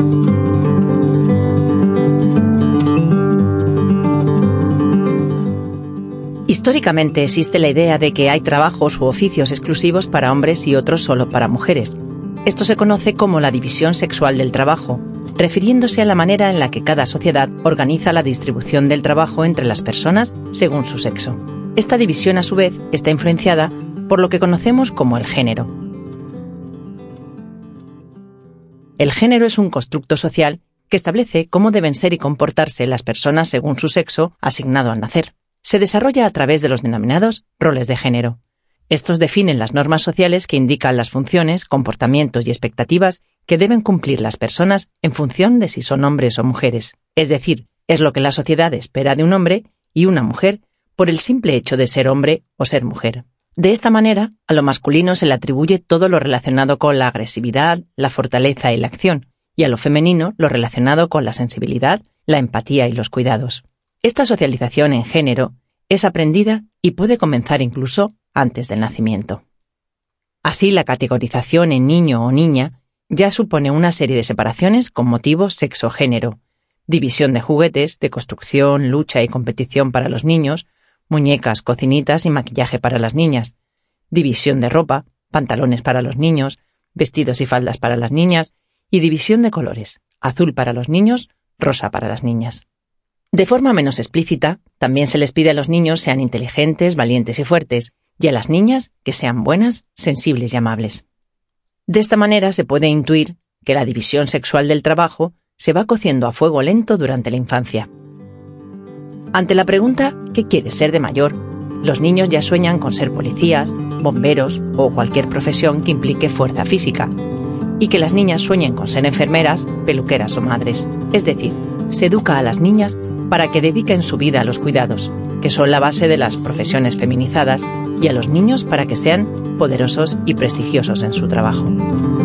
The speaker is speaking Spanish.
Históricamente existe la idea de que hay trabajos u oficios exclusivos para hombres y otros solo para mujeres. Esto se conoce como la división sexual del trabajo, refiriéndose a la manera en la que cada sociedad organiza la distribución del trabajo entre las personas según su sexo. Esta división, a su vez, está influenciada por lo que conocemos como el género. El género es un constructo social que establece cómo deben ser y comportarse las personas según su sexo asignado al nacer. Se desarrolla a través de los denominados roles de género. Estos definen las normas sociales que indican las funciones, comportamientos y expectativas que deben cumplir las personas en función de si son hombres o mujeres. Es decir, es lo que la sociedad espera de un hombre y una mujer por el simple hecho de ser hombre o ser mujer. De esta manera, a lo masculino se le atribuye todo lo relacionado con la agresividad, la fortaleza y la acción, y a lo femenino lo relacionado con la sensibilidad, la empatía y los cuidados. Esta socialización en género es aprendida y puede comenzar incluso antes del nacimiento. Así, la categorización en niño o niña ya supone una serie de separaciones con motivo sexo-género, división de juguetes, de construcción, lucha y competición para los niños, muñecas, cocinitas y maquillaje para las niñas, división de ropa, pantalones para los niños, vestidos y faldas para las niñas, y división de colores, azul para los niños, rosa para las niñas. De forma menos explícita, también se les pide a los niños sean inteligentes, valientes y fuertes, y a las niñas que sean buenas, sensibles y amables. De esta manera se puede intuir que la división sexual del trabajo se va cociendo a fuego lento durante la infancia. Ante la pregunta ¿qué quieres ser de mayor?, los niños ya sueñan con ser policías, bomberos o cualquier profesión que implique fuerza física, y que las niñas sueñen con ser enfermeras, peluqueras o madres. Es decir, se educa a las niñas para que dediquen su vida a los cuidados, que son la base de las profesiones feminizadas, y a los niños para que sean poderosos y prestigiosos en su trabajo.